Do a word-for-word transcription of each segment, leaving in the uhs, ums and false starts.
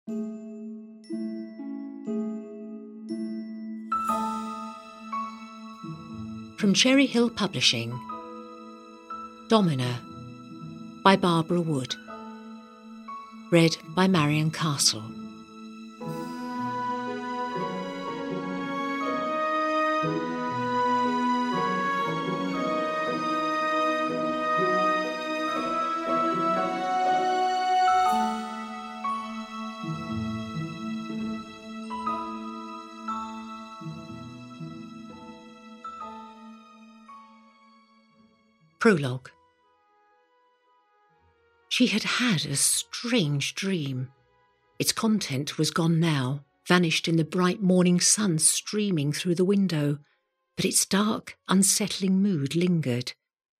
From Cherry Hill Publishing, Domina by Barbara Wood. Read by Marian Castle. Prologue. She had had a strange dream. Its content was gone now, vanished in the bright morning sun streaming through the window, but its dark, unsettling mood lingered.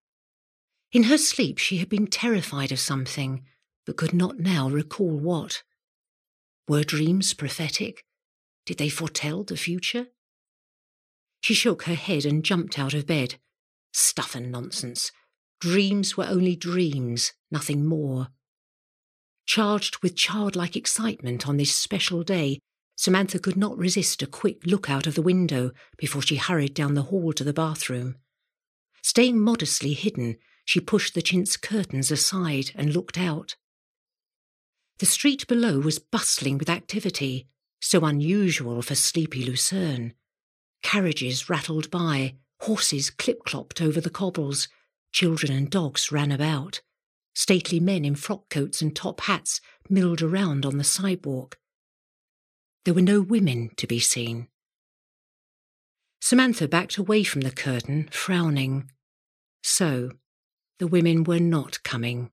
In her sleep she had been terrified of something, but could not now recall what. Were dreams prophetic? Did they foretell the future? She shook her head and jumped out of bed. Stuff and nonsense. Dreams were only dreams, nothing more. Charged with childlike excitement on this special day, Samantha could not resist a quick look out of the window before she hurried down the hall to the bathroom. Staying modestly hidden, she pushed the chintz curtains aside and looked out. The street below was bustling with activity, so unusual for sleepy Lucerne. Carriages rattled by, horses clip-clopped over the cobbles, children and dogs ran about. Stately men in frock coats and top hats milled around on the sidewalk. There were no women to be seen. Samantha backed away from the curtain, frowning. So, the women were not coming.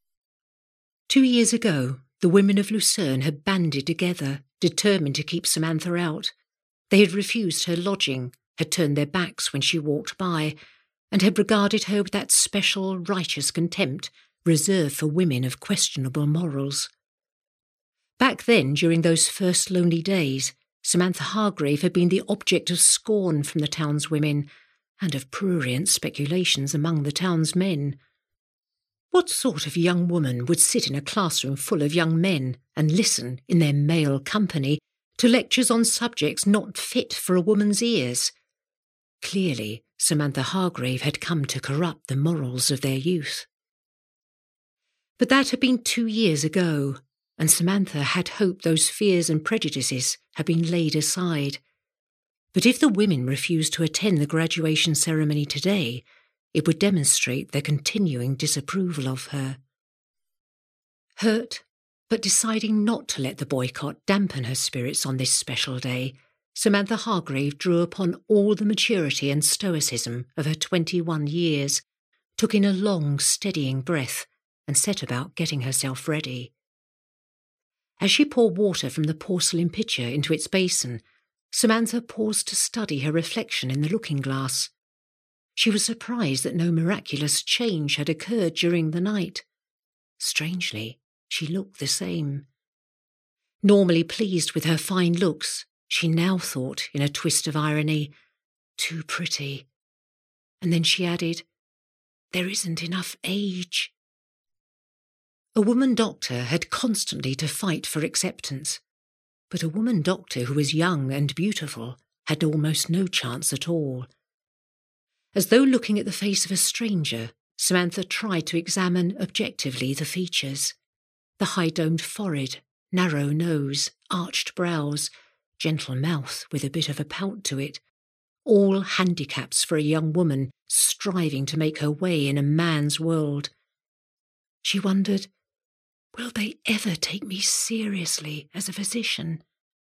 Two years ago, the women of Lucerne had banded together, determined to keep Samantha out. They had refused her lodging, had turned their backs when she walked by, and had regarded her with that special righteous contempt reserved for women of questionable morals. Back then, during those first lonely days, Samantha Hargrave had been the object of scorn from the town's women, and of prurient speculations among the town's men. What sort of young woman would sit in a classroom full of young men and listen, in their male company, to lectures on subjects not fit for a woman's ears? Clearly, Samantha Hargrave had come to corrupt the morals of their youth. But that had been two years ago, and Samantha had hoped those fears and prejudices had been laid aside. But if the women refused to attend the graduation ceremony today, it would demonstrate their continuing disapproval of her. Hurt, but deciding not to let the boycott dampen her spirits on this special day, Samantha Hargrave drew upon all the maturity and stoicism of her twenty-one years, took in a long, steadying breath, and set about getting herself ready. As she poured water from the porcelain pitcher into its basin, Samantha paused to study her reflection in the looking-glass. She was surprised that no miraculous change had occurred during the night. Strangely, she looked the same. Normally pleased with her fine looks, she now thought, in a twist of irony, too pretty. And then she added, there isn't enough age. A woman doctor had constantly to fight for acceptance, but a woman doctor who was young and beautiful had almost no chance at all. As though looking at the face of a stranger, Samantha tried to examine objectively the features. The high-domed forehead, narrow nose, arched brows, gentle mouth with a bit of a pout to it, all handicaps for a young woman striving to make her way in a man's world. She wondered, will they ever take me seriously as a physician?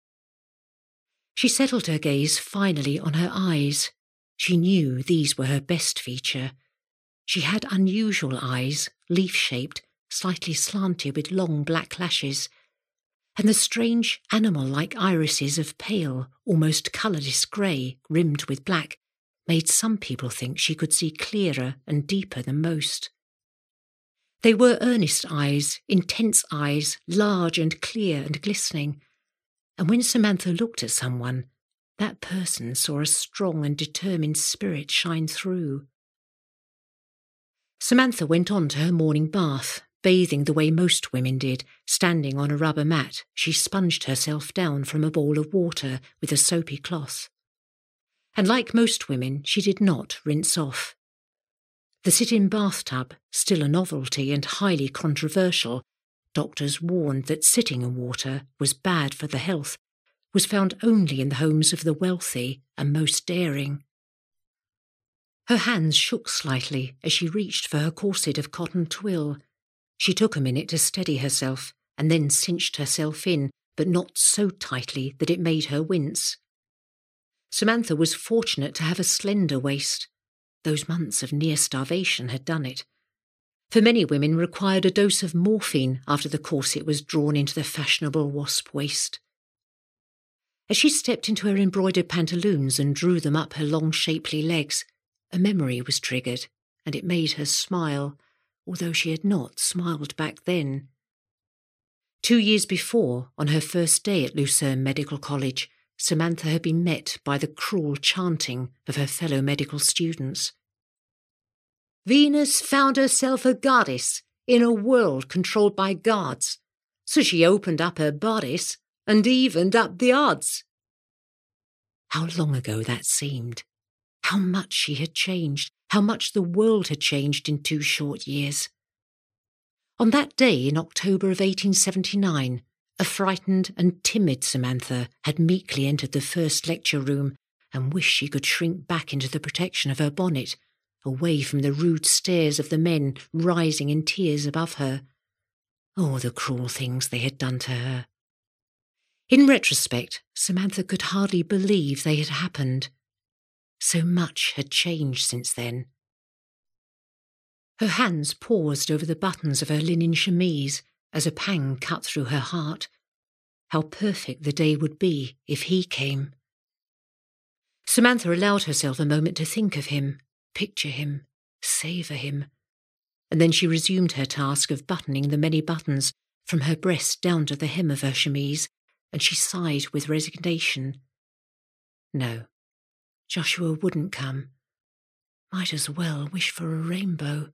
She settled her gaze finally on her eyes. She knew these were her best feature. She had unusual eyes, leaf-shaped, slightly slanted with long black lashes, and the strange animal-like irises of pale, almost colourless grey, rimmed with black, made some people think she could see clearer and deeper than most. They were earnest eyes, intense eyes, large and clear and glistening, and when Samantha looked at someone, that person saw a strong and determined spirit shine through. Samantha went on to her morning bath, bathing the way most women did, standing on a rubber mat, she sponged herself down from a bowl of water with a soapy cloth. And like most women, she did not rinse off. The sit-in bathtub, still a novelty and highly controversial, doctors warned that sitting in water was bad for the health, was found only in the homes of the wealthy and most daring. Her hands shook slightly as she reached for her corset of cotton twill. She took a minute to steady herself and then cinched herself in, but not so tightly that it made her wince. Samantha was fortunate to have a slender waist. Those months of near starvation had done it. For many women required a dose of morphine after the corset was drawn into the fashionable wasp waist. As she stepped into her embroidered pantaloons and drew them up her long shapely legs, a memory was triggered, and it made her smile, although she had not smiled back then. Two years before, on her first day at Lucerne Medical College, Samantha had been met by the cruel chanting of her fellow medical students. Venus found herself a goddess in a world controlled by gods, so she opened up her bodice and evened up the odds. How long ago that seemed. How much she had changed, how much the world had changed in two short years. On that day in October of eighteen seventy-nine, a frightened and timid Samantha had meekly entered the first lecture room and wished she could shrink back into the protection of her bonnet, away from the rude stares of the men rising in tears above her. Oh, the cruel things they had done to her. In retrospect, Samantha could hardly believe they had happened. So much had changed since then. Her hands paused over the buttons of her linen chemise as a pang cut through her heart. How perfect the day would be if he came. Samantha allowed herself a moment to think of him, picture him, savour him, and then she resumed her task of buttoning the many buttons from her breast down to the hem of her chemise, and she sighed with resignation. No, Joshua wouldn't come. Might as well wish for a rainbow.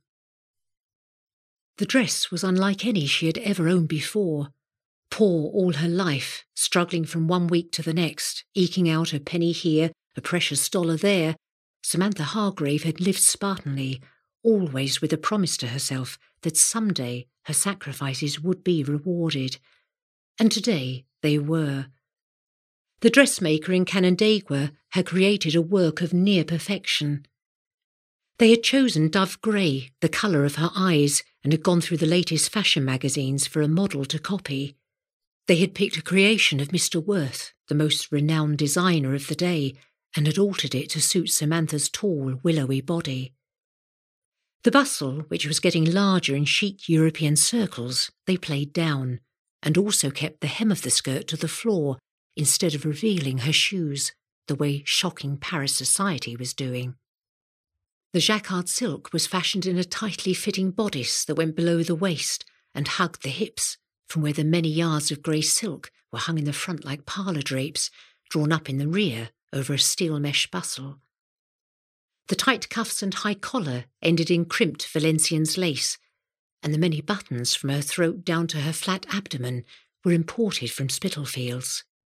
The dress was unlike any she had ever owned before. Poor all her life, struggling from one week to the next, eking out a penny here, a precious dollar there, Samantha Hargrave had lived Spartanly, always with a promise to herself that someday her sacrifices would be rewarded. And today they were. The dressmaker in Canandaigua had created a work of near perfection. They had chosen dove grey, the colour of her eyes, and had gone through the latest fashion magazines for a model to copy. They had picked a creation of Mister Worth, the most renowned designer of the day, and had altered it to suit Samantha's tall, willowy body. The bustle, which was getting larger in chic European circles, they played down, and also kept the hem of the skirt to the floor instead of revealing her shoes, the way shocking Paris society was doing. The jacquard silk was fashioned in a tightly fitting bodice that went below the waist and hugged the hips, from where the many yards of grey silk were hung in the front like parlour drapes, drawn up in the rear over a steel mesh bustle. The tight cuffs and high collar ended in crimped Valenciennes lace, and the many buttons from her throat down to her flat abdomen were imported from Spitalfields.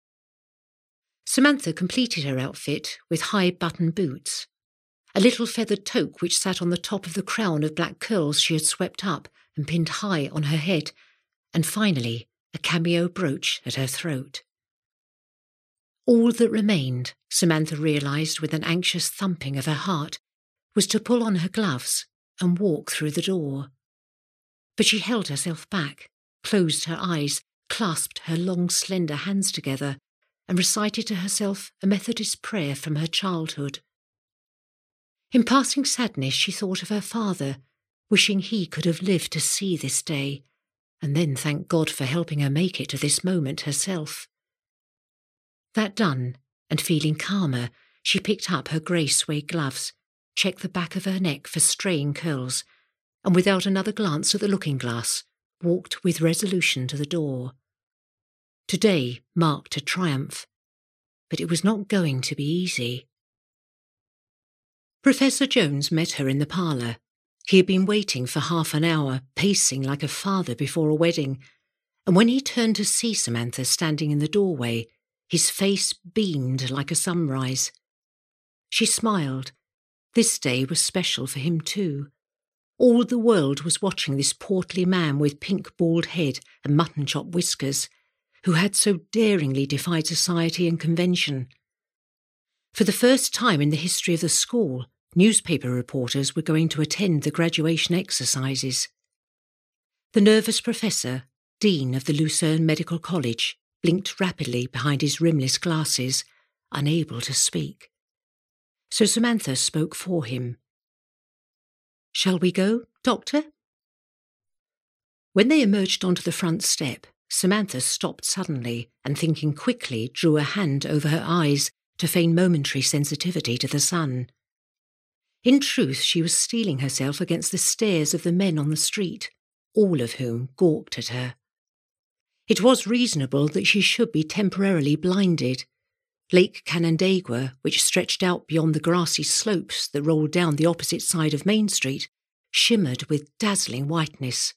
Samantha completed her outfit with high button boots, a little feathered toque which sat on the top of the crown of black curls she had swept up and pinned high on her head, and finally a cameo brooch at her throat. All that remained, Samantha realised with an anxious thumping of her heart, was to pull on her gloves and walk through the door. But she held herself back, closed her eyes, clasped her long slender hands together, and recited to herself a Methodist prayer from her childhood. In passing sadness she thought of her father, wishing he could have lived to see this day, and then thanked God for helping her make it to this moment herself. That done, and feeling calmer, she picked up her grey suede gloves, checked the back of her neck for straying curls, and without another glance at the looking-glass, walked with resolution to the door. Today marked a triumph, but it was not going to be easy. Professor Jones met her in the parlour. He had been waiting for half an hour, pacing like a father before a wedding, and when he turned to see Samantha standing in the doorway, his face beamed like a sunrise. She smiled. This day was special for him too. All the world was watching this portly man with pink bald head and mutton-chop whiskers, who had so daringly defied society and convention. For the first time in the history of the school, newspaper reporters were going to attend the graduation exercises. The nervous professor, dean of the Lucerne Medical College, blinked rapidly behind his rimless glasses, unable to speak. So Samantha spoke for him. "Shall we go, Doctor?" When they emerged onto the front step, Samantha stopped suddenly and, thinking quickly, drew a hand over her eyes to feign momentary sensitivity to the sun. In truth, she was steeling herself against the stares of the men on the street, all of whom gawked at her. It was reasonable that she should be temporarily blinded. Lake Canandaigua, which stretched out beyond the grassy slopes that rolled down the opposite side of Main Street, shimmered with dazzling whiteness.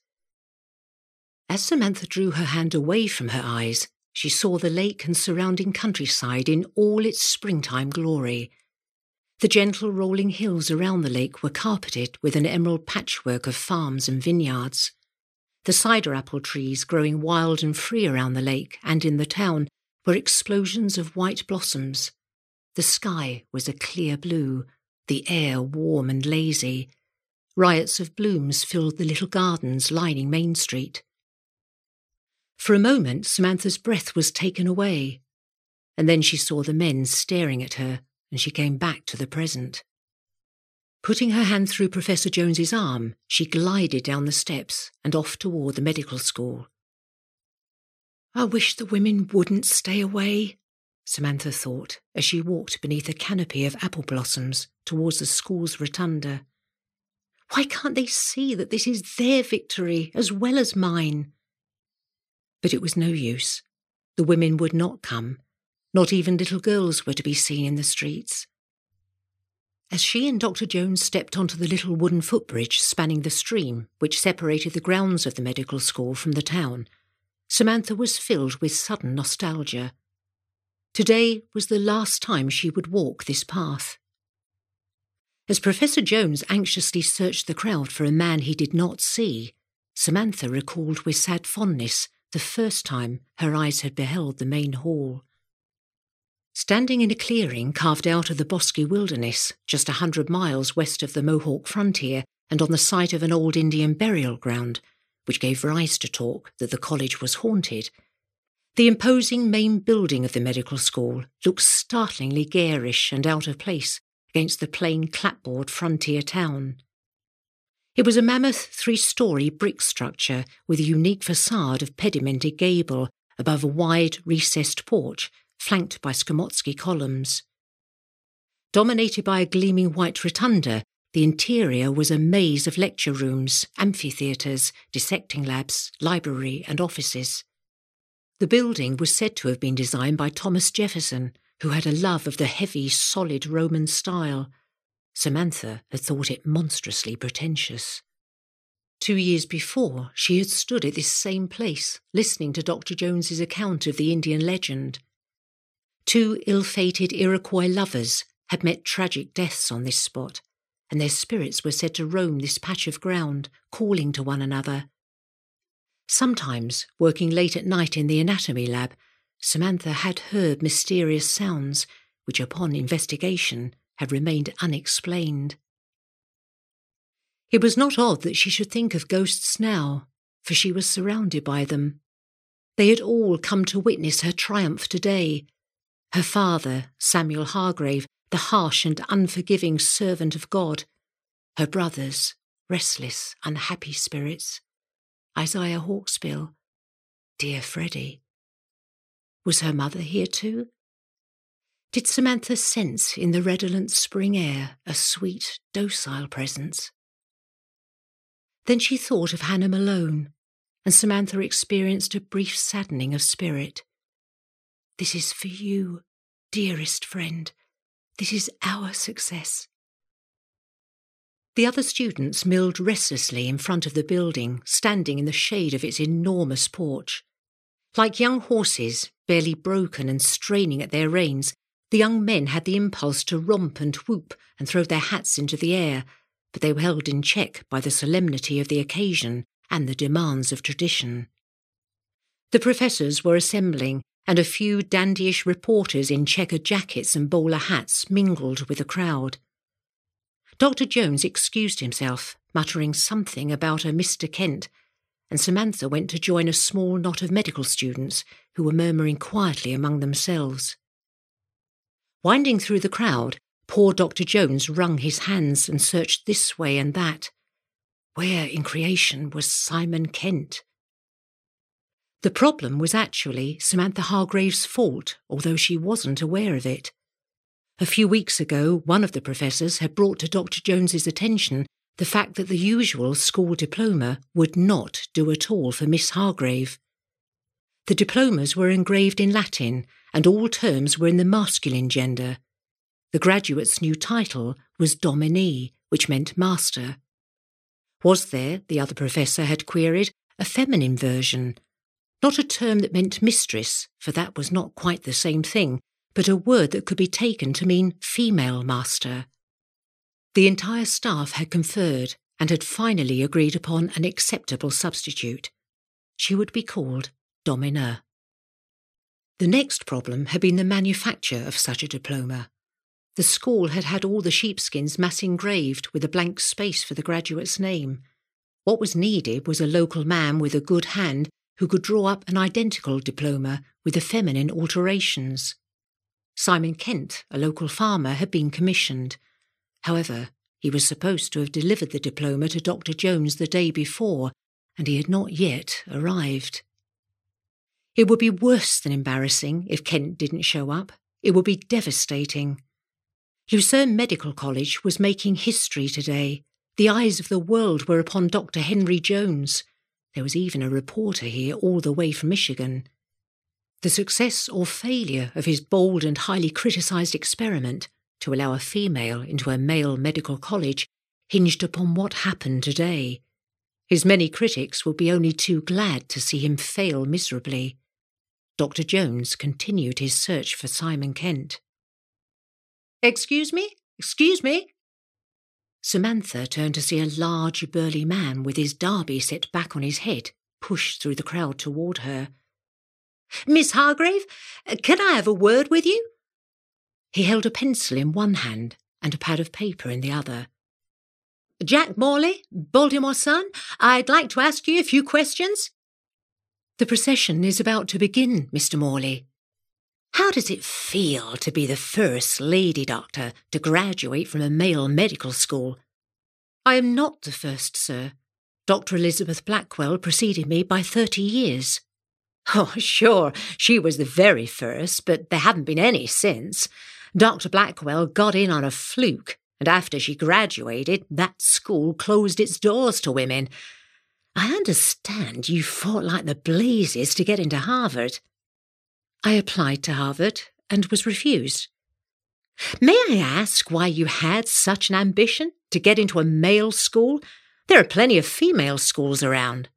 As Samantha drew her hand away from her eyes, she saw the lake and surrounding countryside in all its springtime glory. The gentle rolling hills around the lake were carpeted with an emerald patchwork of farms and vineyards. The cider apple trees growing wild and free around the lake and in the town were explosions of white blossoms. The sky was a clear blue, the air warm and lazy. Riots of blooms filled the little gardens lining Main Street. For a moment, Samantha's breath was taken away, and then she saw the men staring at her, and she came back to the present. Putting her hand through Professor Jones's arm, she glided down the steps and off toward the medical school. "I wish the women wouldn't stay away," Samantha thought as she walked beneath a canopy of apple blossoms towards the school's rotunda. "Why can't they see that this is their victory as well as mine?" But it was no use. The women would not come. Not even little girls were to be seen in the streets. As she and Doctor Jones stepped onto the little wooden footbridge spanning the stream which separated the grounds of the medical school from the town, Samantha was filled with sudden nostalgia. Today was the last time she would walk this path. As Professor Jones anxiously searched the crowd for a man he did not see, Samantha recalled with sad fondness the first time her eyes had beheld the main hall. Standing in a clearing carved out of the bosky wilderness, just a hundred miles west of the Mohawk frontier and on the site of an old Indian burial ground, which gave rise to talk that the college was haunted, the imposing main building of the medical school looked startlingly garish and out of place against the plain clapboard frontier town. It was a mammoth three-storey brick structure with a unique facade of pedimented gable above a wide, recessed porch flanked by Skomotsky columns. Dominated by a gleaming white rotunda, the interior was a maze of lecture rooms, amphitheatres, dissecting labs, library and offices. The building was said to have been designed by Thomas Jefferson, who had a love of the heavy, solid Roman style. Samantha had thought it monstrously pretentious. Two years before, she had stood at this same place, listening to Doctor Jones's account of the Indian legend. Two ill-fated Iroquois lovers had met tragic deaths on this spot, and their spirits were said to roam this patch of ground, calling to one another. Sometimes, working late at night in the anatomy lab, Samantha had heard mysterious sounds, which upon investigation had remained unexplained. It was not odd that she should think of ghosts now, for she was surrounded by them. They had all come to witness her triumph today. Her father, Samuel Hargrave, the harsh and unforgiving servant of God. Her brothers, restless, unhappy spirits. Isaiah Hawksbill. Dear Freddie. Was her mother here too? Did Samantha sense in the redolent spring air a sweet, docile presence? Then she thought of Hannah Malone, and Samantha experienced a brief saddening of spirit. This is for you, dearest friend. This is our success. The other students milled restlessly in front of the building, standing in the shade of its enormous porch. Like young horses, barely broken and straining at their reins, the young men had the impulse to romp and whoop and throw their hats into the air, but they were held in check by the solemnity of the occasion and the demands of tradition. The professors were assembling, and a few dandyish reporters in checkered jackets and bowler hats mingled with the crowd. Doctor Jones excused himself, muttering something about a Mister Kent, and Samantha went to join a small knot of medical students who were murmuring quietly among themselves. Winding through the crowd, poor Doctor Jones wrung his hands and searched this way and that. Where in creation was Simon Kent? The problem was actually Samantha Hargrave's fault, although she wasn't aware of it. A few weeks ago, one of the professors had brought to Doctor Jones's attention the fact that the usual school diploma would not do at all for Miss Hargrave. The diplomas were engraved in Latin, and all terms were in the masculine gender. The graduate's new title was Dominee, which meant master. Was there, the other professor had queried, a feminine version? Not a term that meant mistress, for that was not quite the same thing, but a word that could be taken to mean female master. The entire staff had conferred and had finally agreed upon an acceptable substitute. She would be called Domina. The next problem had been the manufacture of such a diploma. The school had had all the sheepskins mass engraved with a blank space for the graduate's name. What was needed was a local man with a good hand who could draw up an identical diploma with the feminine alterations. Simon Kent, a local farmer, had been commissioned. However, he was supposed to have delivered the diploma to Doctor Jones the day before, and he had not yet arrived. It would be worse than embarrassing if Kent didn't show up. It would be devastating. Lucerne Medical College was making history today. The eyes of the world were upon Doctor Henry Jones. There was even a reporter here all the way from Michigan. The success or failure of his bold and highly criticised experiment to allow a female into a male medical college hinged upon what happened today. His many critics would be only too glad to see him fail miserably. Doctor Jones continued his search for Simon Kent. "Excuse me? Excuse me?" Samantha turned to see a large, burly man with his derby set back on his head push through the crowd toward her. "Miss Hargrave, can I have a word with you?" He held a pencil in one hand and a pad of paper in the other. "Jack Morley, Baltimore Sun, I'd like to ask you a few questions." "The procession is about to begin, Mister Morley." "How does it feel to be the first lady doctor to graduate from a male medical school?" "I am not the first, sir. Doctor Elizabeth Blackwell preceded me by thirty years. "Oh, sure, she was the very first, but there haven't been any since. Doctor Blackwell got in on a fluke, and after she graduated, that school closed its doors to women. I understand you fought like the blazes to get into Harvard." "I applied to Harvard and was refused." "May I ask why you had such an ambition to get into a male school? There are plenty of female schools around."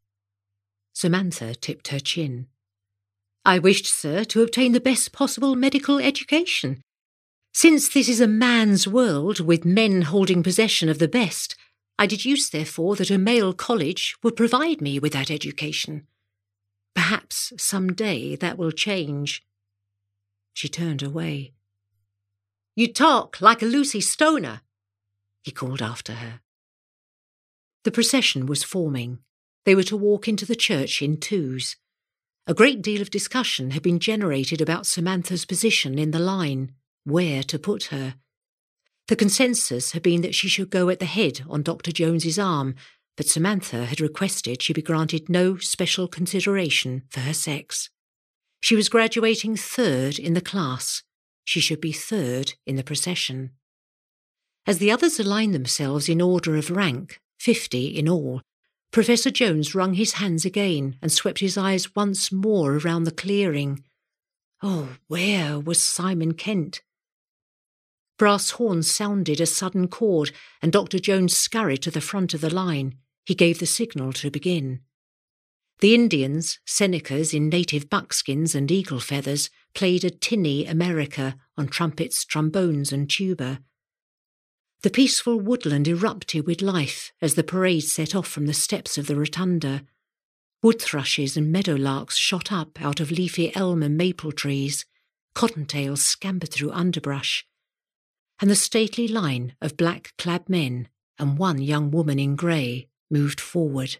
Samantha tipped her chin. "I wished, sir, to obtain the best possible medical education. Since this is a man's world, with men holding possession of the best, I deduce, therefore, that a male college would provide me with that education. Perhaps some day that will change." She turned away. "You talk like a Lucy Stoner," he called after her. The procession was forming. They were to walk into the church in twos. A great deal of discussion had been generated about Samantha's position in the line, where to put her. The consensus had been that she should go at the head on Doctor Jones's arm, but Samantha had requested she be granted no special consideration for her sex. She was graduating third in the class. She should be third in the procession. As the others aligned themselves in order of rank, fifty in all, Professor Jones wrung his hands again and swept his eyes once more around the clearing. Oh, where was Simon Kent? Brass horns sounded a sudden chord, and Doctor Jones scurried to the front of the line. He gave the signal to begin. The Indians, Senecas in native buckskins and eagle feathers, played a tinny America on trumpets, trombones and tuba. The peaceful woodland erupted with life as the parade set off from the steps of the rotunda. Wood thrushes and meadowlarks shot up out of leafy elm and maple trees. Cottontails scampered through underbrush. And the stately line of black-clad men and one young woman in grey moved forward.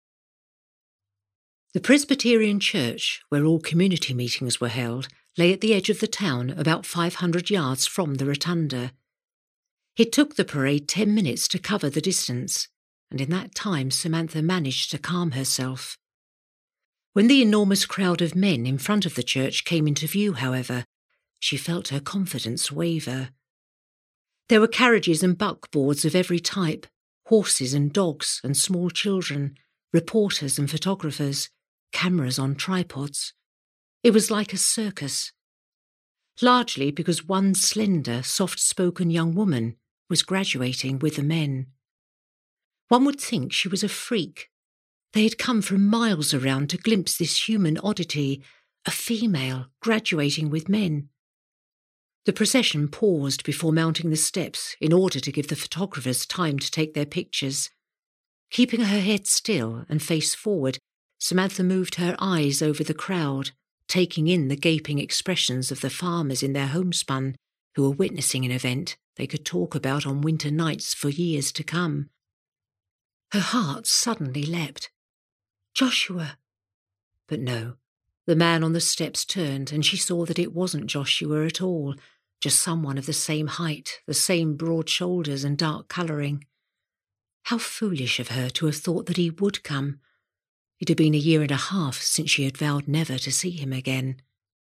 The Presbyterian church, where all community meetings were held, lay at the edge of the town about five hundred yards from the rotunda. It took the parade ten minutes to cover the distance, and in that time Samantha managed to calm herself. When the enormous crowd of men in front of the church came into view, however, she felt her confidence waver. There were carriages and buckboards of every type, horses and dogs and small children, reporters and photographers, cameras on tripods. It was like a circus, largely because one slender, soft-spoken young woman was graduating with the men. One would think she was a freak. They had come from miles around to glimpse this human oddity, a female graduating with men. The procession paused before mounting the steps in order to give the photographers time to take their pictures. Keeping her head still and face forward, Samantha moved her eyes over the crowd, taking in the gaping expressions of the farmers in their homespun who were witnessing an event they could talk about on winter nights for years to come. Her heart suddenly leapt. Joshua! But no. The man on the steps turned, and she saw that it wasn't Joshua at all, just someone of the same height, the same broad shoulders and dark colouring. How foolish of her to have thought that he would come. It had been a year and a half since she had vowed never to see him again.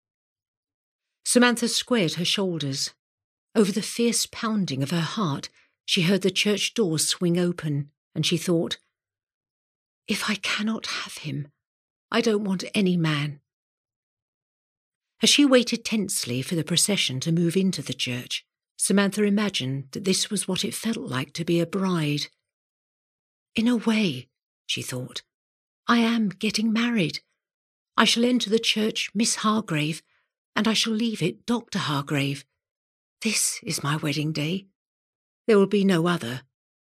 Samantha squared her shoulders. Over the fierce pounding of her heart, she heard the church door swing open, and she thought, if I cannot have him, I don't want any man. As she waited tensely for the procession to move into the church, Samantha imagined that this was what it felt like to be a bride. In a way, she thought, I am getting married. I shall enter the church Miss Hargrave, and I shall leave it Doctor Hargrave. This is my wedding day. There will be no other.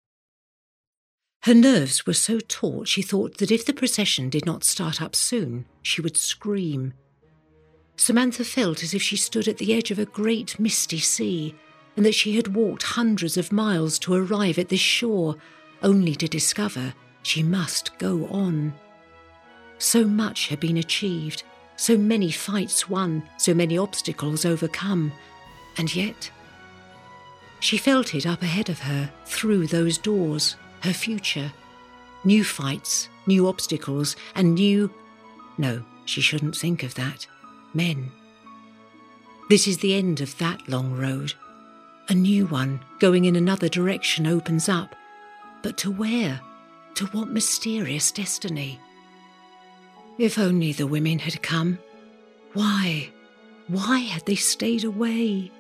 Her nerves were so taut she thought that if the procession did not start up soon, she would scream. Samantha felt as if she stood at the edge of a great misty sea, and that she had walked hundreds of miles to arrive at this shore, only to discover she must go on. So much had been achieved, so many fights won, so many obstacles overcome, and yet she felt it up ahead of her, through those doors, her future. New fights, new obstacles, and new... No, she shouldn't think of that. Men. This is the end of that long road. A new one, going in another direction, opens up. But to where? To what mysterious destiny? If only the women had come. Why? Why had they stayed away?